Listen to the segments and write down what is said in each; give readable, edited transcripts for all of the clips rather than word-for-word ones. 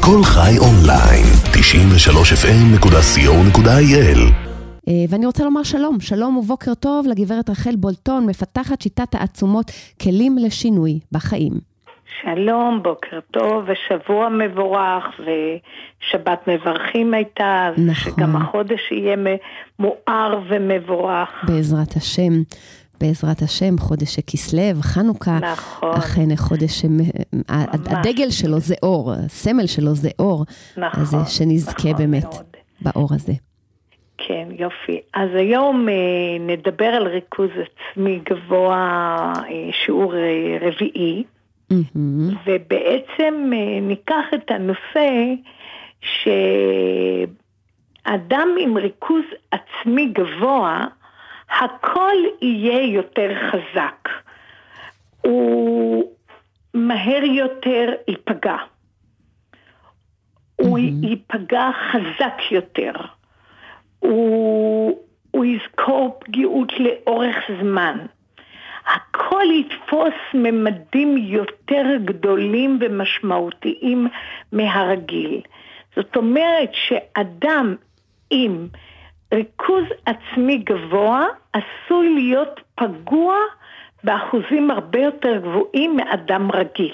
כל חי אונליין, 93fm.co.il. ואני רוצה לומר שלום ובוקר טוב לגברת רחל בולטון, מפתחת שיטת העצומות כלים לשינוי בחיים. שלום, בוקר טוב ושבוע מבורך ושבת מברכים הייתה, נכון. שגם החודש יהיה מואר ומבורך. בעזרת השם, חודש כסלו, חנוכה, נכון. אכן חודש הדגל שלו זה אור, הסמל שלו זה אור, נכון, אז שנזכה נכון באמת מאוד. באור הזה. כן, יופי. אז היום נדבר על ריכוז עצמי גבוה, שיעור רביעי, ובעצם ניקח את הנושא שאדם עם ריכוז עצמי גבוה, הכל יהיה יותר חזק. הוא מהר יותר ייפגע. הוא ייפגע חזק יותר. הוא יזכור פגיעות לאורך זמן. הכל יתפוס ממדים יותר גדולים ומשמעותיים מהרגיל. זאת אומרת שאדם עם ריכוז עצמי גבוה עשוי להיות פגוע באחוזים הרבה יותר גבוהים מאדם רגיל.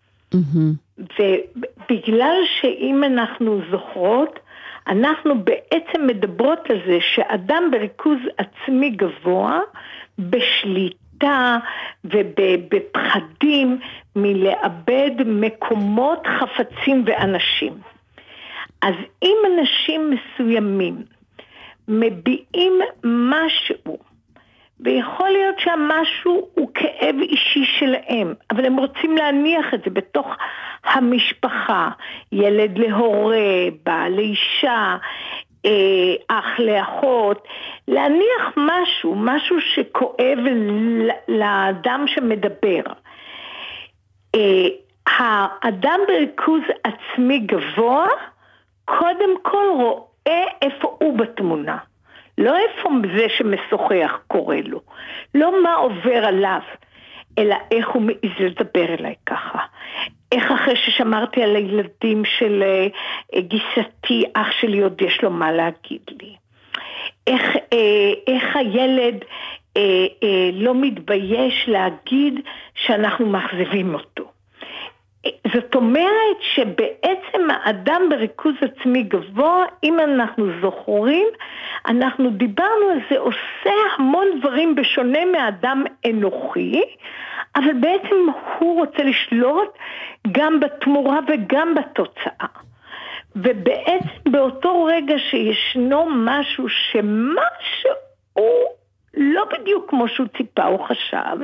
ובגלל שאם אנחנו זוכרות, אנחנו בעצם מדברות על זה שאדם בריכוז עצמי גבוה, בשליטה ובפחדים מלאבד מקומות, חפצים ואנשים. אז אם אנשים מסוימים מביעים משהו, ויכול להיות שהמשהו הוא כאב אישי שלהם, אבל הם רוצים להניח את זה בתוך המשפחה, ילד להורה, בעל לאישה, אח לאחות, להניח משהו שכואב לאדם שמדבר. האדם בריכוז עצמי גבוה, קודם כל רואה איפה הוא בתמונה. לא איפה זה שמשוחח קורא לו. לא מה עובר עליו, אלא איך הוא מעז לדבר אליי ככה. איך אחרי ששמרתי על הילדים של גיסתי, אח שלי עוד יש לו מה להגיד לי. איך הילד לא מתבייש להגיד שאנחנו מחזיבים אותו. זאת אומרת שבעצם האדם בריכוז עצמי גבוה, אם אנחנו זוכרים, אנחנו דיברנו על זה, עושה המון דברים בשונה מאדם אנוכי, אבל בעצם הוא רוצה לשלוט גם בתמורה וגם בתוצאה. ובעצם באותו רגע שישנו משהו הוא לא בדיוק כמו שהוא ציפה או חשב,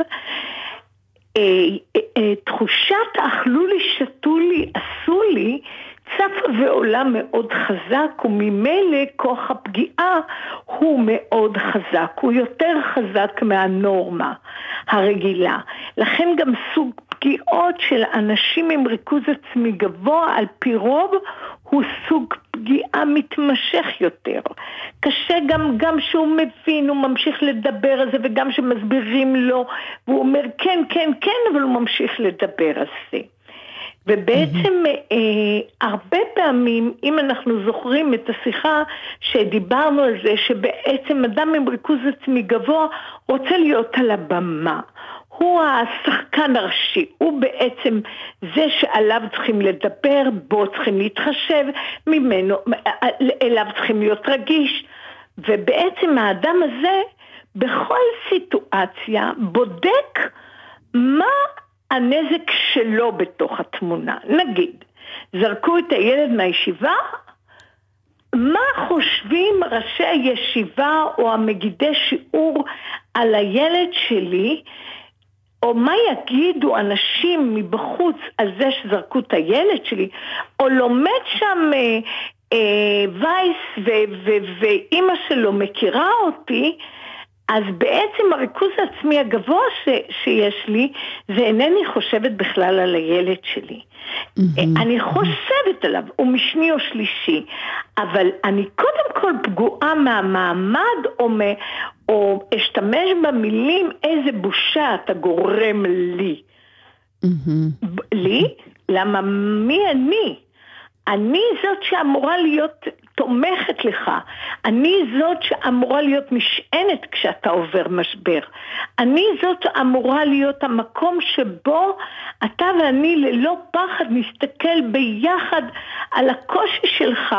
תחושת אכלו לי, שתו לי, עשו לי, צפה ועולה מאוד חזק, וממילא כוח הפגיעה הוא מאוד חזק, הוא יותר חזק מהנורמה הרגילה. לכן גם סוג פגיעות של אנשים עם ריכוז עצמי גבוה על פי רוב הוא סוג פגיעה מתמשך יותר. קשה גם שהוא מבין, הוא ממשיך לדבר על זה, וגם שמסבירים לו, והוא אומר כן, כן, כן, אבל הוא ממשיך לדבר על זה. ובעצם הרבה פעמים, אם אנחנו זוכרים את השיחה שדיברנו על זה, שבעצם אדם עם ריכוז עצמי גבוה רוצה להיות על הבמה. הוא השחקן הראשי, הוא בעצם זה שעליו צריכים לדבר, בו צריכים להתחשב, ממנו, אליו צריכים להיות רגיש. ובעצם האדם הזה בכל סיטואציה בודק מה הנזק שלו בתוך התמונה. נגיד, זרקו את הילד מהישיבה, מה חושבים ראשי הישיבה או המגידי שיעור על הילד שלי, או מה יגידו אנשים מבחוץ על זה שזרקו את הילד שלי, או לומד שם וייס ואימא שלו מכירה אותי, אז בעצם הריכוז העצמי הגבוה שיש לי, זה אינני חושבת בכלל על הילד שלי. אני חושבת עליו, הוא משני או שלישי, אבל אני קודם כל פגועה מהמעמד, או אשתמש במילים, איזה בושה אתה גורם לי. לי? למה מי אני? אני זאת שאמורה להיות תומכת לך, אני זאת שאמורה להיות משענת כשאתה עובר משבר, אני זאת שאמורה להיות המקום שבו אתה ואני ללא פחד נסתכל ביחד על הקושי שלך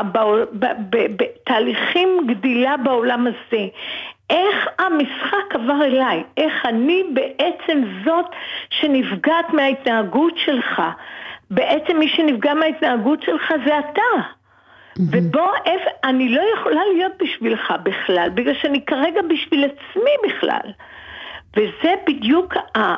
בתהליכים גדילה בעולם הזה. איך המשחק עבר אליי, איך אני בעצם זאת שנפגעת מההתנהגות שלך, בעצם מי שנפגע מההתנהגות שלך זה אתה. ובוא, אני לא יכולה להיות בשבילך בכלל, בגלל שאני כרגע בשביל עצמי בכלל. וזה בדיוק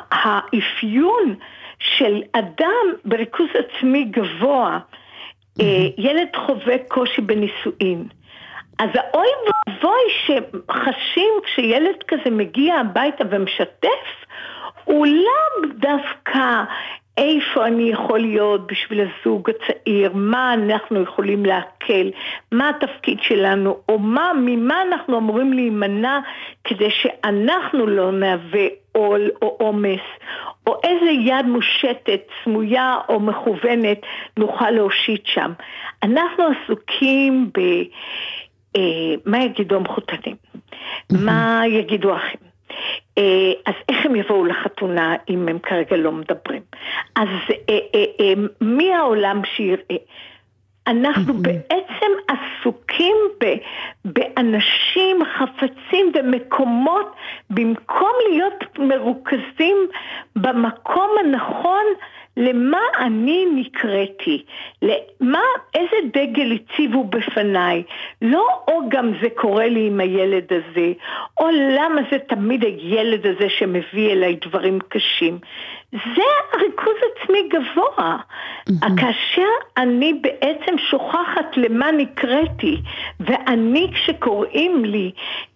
האפיון של אדם בריכוז עצמי גבוה. ילד חווה קושי בנישואין. אז האוי ואבוי שחשים כשילד כזה מגיע הביתה ומשתף, הוא לא דווקא איפה אני יכול להיות בשביל הזוג הצעיר, מה אנחנו יכולים להקל, מה התפקיד שלנו, או ממה אנחנו אמורים להימנע כדי שאנחנו לא נהווה עול או עומס, או איזה יד מושטת, סמויה או מכוונת נוכל להושיט שם. אנחנו עסוקים מה יגידו המחותנים? מה יגידו אחים? אז איך הם יבואו לחתונה אם הם כרגע לא מדברים? אז מי העולם שיראה? אנחנו בעצם עסוקים באנשים חפצים ומקומות, במקום להיות מרוכזים במקום הנכון למה אני נקראתי, איזה דגל הציבו בפניי, לא או גם זה קורה לי עם הילד הזה, או למה זה תמיד הילד הזה שמביא אליי דברים קשים. זה הריכוז עצמי גבוה. כאשר אני בעצם שוכחת למה נקראתי, ואני כשקוראים לי,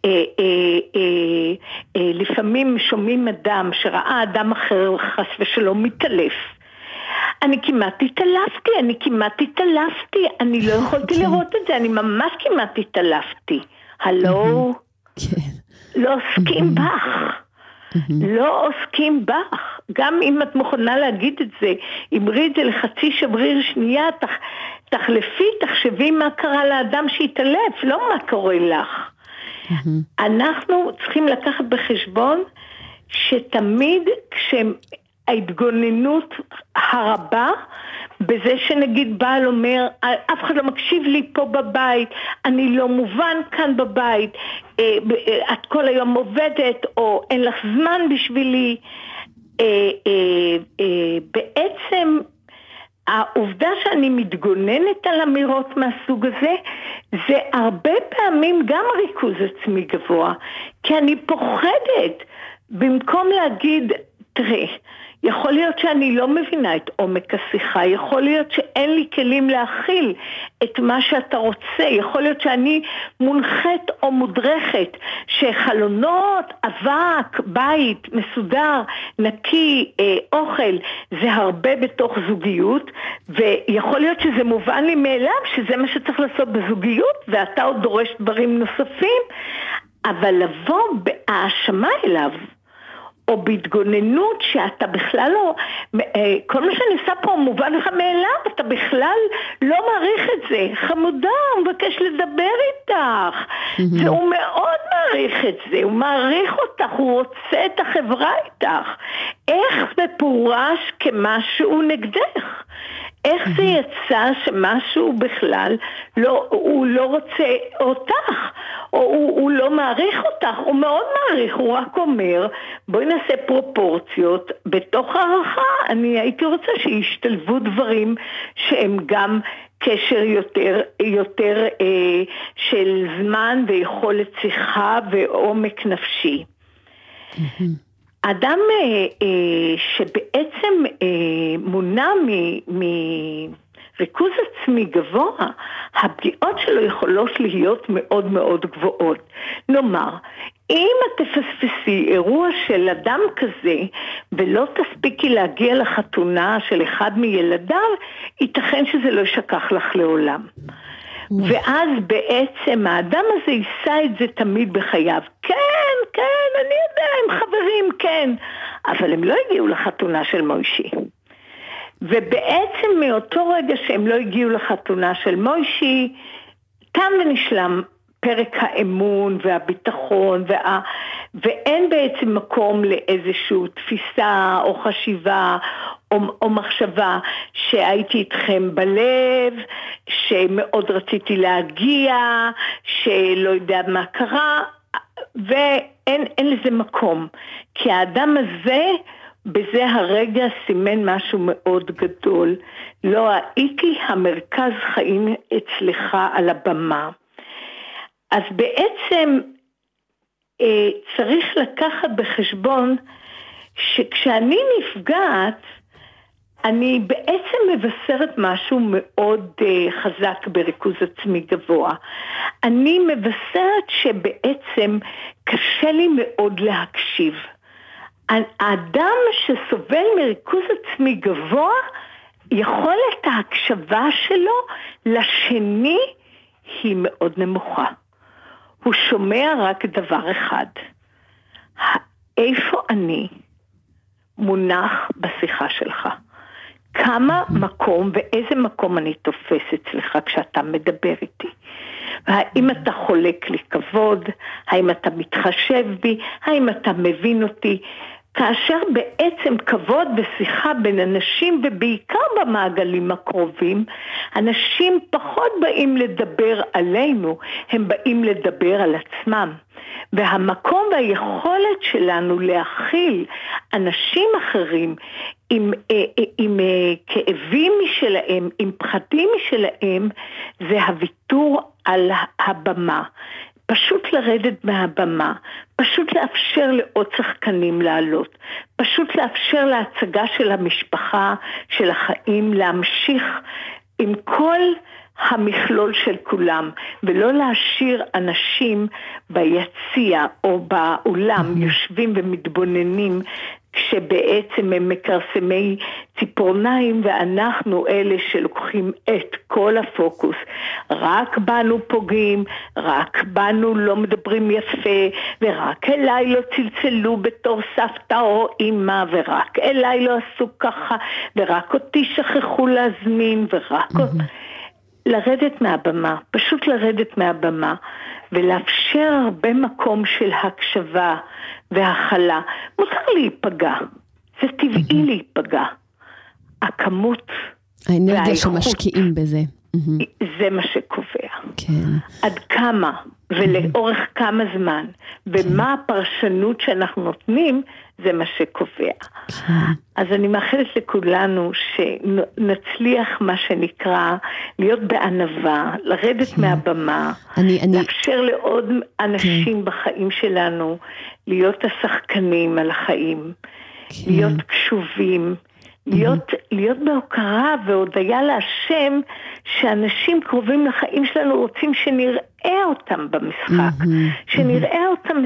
לפעמים שומעים אדם שראה אדם אחר חס ושלום מתעלף, אני כמעט התעלפתי, אני לא יכולתי לראות את זה, אני ממש כמעט התעלפתי. הלו? לא עוסקים בך. לא עוסקים בך. גם אם את מוכנה להגיד את זה, אמרי את זה לחצי שבריר שנייה, תחלפי, תחשבי מה קרה לאדם שהתעלף, לא מה קורה לך. אנחנו צריכים לקחת בחשבון שתמיד ההתגוננות הרבה, בזה שנגיד בעל אומר, אף אחד לא מקשיב לי פה בבית, אני לא מובן כאן בבית, את כל היום עובדת, או אין לך זמן בשבילי. בעצם העובדה שאני מתגוננת על אמירות מהסוג הזה, זה הרבה פעמים גם ריכוז עצמי גבוה, כי אני פוחדת, במקום להגיד, תראה, יכול להיות שאני לא מבינה את עומק השיחה, יכול להיות שאין לי כלים להכיל את מה שאתה רוצה, יכול להיות שאני מונחת או מודרכת, שחלונות, אבק, בית, מסודר, נקי, אוכל, זה הרבה בתוך זוגיות, ויכול להיות שזה מובן לי מאליו, שזה מה שצריך לעשות בזוגיות, ואתה עוד דורש דברים נוספים, אבל לבוא בהאשמה אליו, או בהתגוננות שאתה בכלל לא, כל מה שאני עושה פה מובן לך מאליו, אתה בכלל לא מעריך את זה. חמודה, הוא מבקש לדבר איתך, והוא מאוד מעריך את זה, הוא מעריך אותך, הוא רוצה את החברה איתך. איך זה פורש כמשהו נגדך? איך זה יצא שמשהו בכלל, הוא לא רוצה אותך, או הוא לא מעריך אותך, הוא מאוד מעריך, הוא רק אומר, בואי נעשה פרופורציות, בתוך הערכה אני הייתי רוצה שישתלבו דברים שהם גם קשר יותר של זמן ויכולת שיחה ועומק נפשי. אדם שבעצם מונע מריכוז עצמי גבוה, הפגיעות שלו יכולות להיות מאוד מאוד גבוהות. נאמר, אם את תפספסי אירוע של אדם כזה, ולא תספיקי להגיע לחתונה של אחד מילדיו, ייתכן שזה לא ישכח לך לעולם. ואז בעצם האדם הזה יישא את זה תמיד בחייו. כן, אני יודע, הם חברים, כן. אבל הם לא הגיעו לחתונה של מוישי. ובעצם מאותו רגע שהם לא הגיעו לחתונה של מוישי, תם ונשלם פרק האמון והביטחון, ואין בעצם מקום לאיזושהי תפיסה או חשיבה או מחשבה שהייתי איתכם בלב, שמאוד רציתי להגיע, שלא יודע מה קרה, ואין לזה מקום. כי האדם הזה, בזה הרגע סימן משהו מאוד גדול. לא הייתי המרכז חיים אצלך על הבמה. אז בעצם צריך לקחת בחשבון שכשאני נפגעת, אני בעצם מבשרת משהו מאוד חזק בריכוז עצמי גבוה. אני מבשרת שבעצם קשה לי מאוד להקשיב. האדם שסובל מריכוז עצמי גבוה, יכולת ההקשבה שלו לשני היא מאוד נמוכה. הוא שומע רק דבר אחד. איפה אני מונח בשיחה שלך? כמה מקום ואיזה מקום אני תופס אצלך כשאתה מדבר איתי? האם אתה חולק לי כבוד? האם אתה מתחשב בי? האם אתה מבין אותי? כאשר בעצם כבוד בשיחה בין אנשים, ובעיקר במעגלים הקרובים, אנשים פחות באים לדבר עלינו, הם באים לדבר על עצמם. והמקום והיכולת שלנו להכיל אנשים אחרים עם כאבים משלהם, עם פחדים משלהם, זה הוויתור על הבמה. פשוט לרדת מהבמה, פשוט לאפשר לעוד שחקנים לעלות, פשוט לאפשר להצגה של המשפחה, של החיים, להמשיך עם כל המכלול של כולם, ולא להשאיר אנשים ביציע או באולם יושבים ומתבוננים, כשבעצם הם מקרסמי ציפורניים, ואנחנו אלה שלוקחים את כל הפוקוס. רק בנו פוגעים, רק בנו לא מדברים יפה, ורק אליי לא צלצלו בתור סבתא או אמא, ורק אליי לא עשו ככה, ורק אותי שכחו להזמין, ורק לרדת מהבמה, פשוט לרדת מהבמה, ולאפשר הרבה מקום של הקשבה והחלה. מותר להיפגע, זה טבעי להיפגע. הכמות האנרגיה שמשקיעים בזה. זה מה שקובע. כן. עד כמה ולאורך כמה זמן, ומה הפרשנות שאנחנו נותנים, זה מה שקובע. כן. אז אני מאחלת לכולנו שנצליח מה שנקרא, להיות בענווה, לרדת מהבמה, לאפשר לעוד אנשים בחיים שלנו, להיות השחקנים על החיים, להיות קשובים, להיות בהוקרה והודיה להשם, שאנשים קרובים לחיים שלנו רוצים שנראה אותם במשחק, שנראה אותם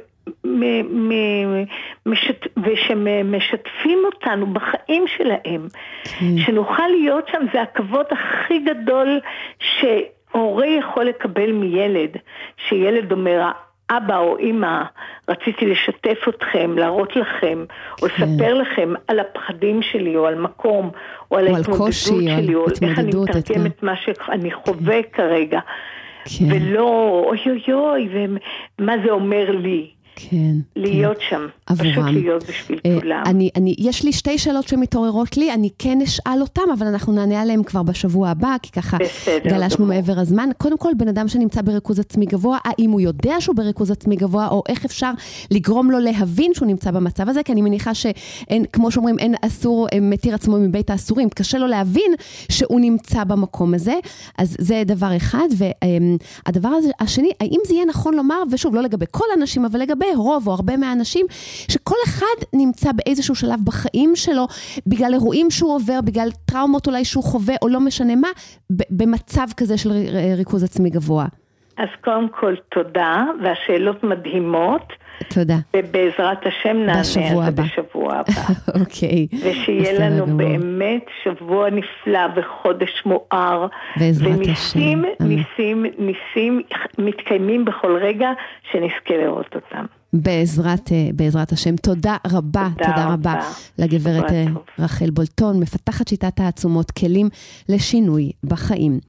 ושמשתפים אותנו בחיים שלהם, שנוכל להיות שם. זה הכבוד הכי גדול שהורה יכול לקבל מילד, שילד אומר, אבא או אמא, רציתי לשתף אתכם, להראות לכם, או לספר לכם על הפחדים שלי, או על מקום, או על ההתמודדות שלי, או איך אני מתרגם את מה שאני חווה כרגע, ולא, אוי אוי אוי, ומה זה אומר לי. כן. להיות שם, פשוט להיות בשביל כולם. יש לי שתי שאלות שמתעוררות לי, אני כן אשאל אותם, אבל אנחנו נענה עליהם כבר בשבוע הבא, כי ככה גלשנו מעבר הזמן. קודם כל, בן אדם שנמצא בריכוז עצמי גבוה, האם הוא יודע שהוא בריכוז עצמי גבוה, או איך אפשר לגרום לו להבין שהוא נמצא במצב הזה, כי אני מניחה שאין, כמו שאומרים, אין אסור, מתיר עצמו מבית האסורים, קשה לו להבין שהוא נמצא במקום הזה, אז זה דבר אחד, והדבר השני, האם זה יהיה נכון לומר, ושוב, לא לגבי כל אנשים, אבל לגבי רוב או הרבה מהאנשים, שכל אחד נמצא באיזשהו שלב בחיים שלו, בגלל אירועים שהוא עובר, בגלל טראומות אולי שהוא חווה, או לא משנה מה, במצב כזה של ריכוז עצמי גבוה. אז קודם כל תודה, והשאלות מדהימות. תודה. ובעזרת השם נענה על זה בשבוע הבא. אוקיי. ושיהיה לנו באמת שבוע נפלא וחודש מואר. בעזרת השם. וניסים מתקיימים בכל רגע שנזכה לראות אותם. בעזרת השם. תודה רבה לגברת רחל בולטון, מפתחת שיטת העצומות, כלים לשינוי בחיים.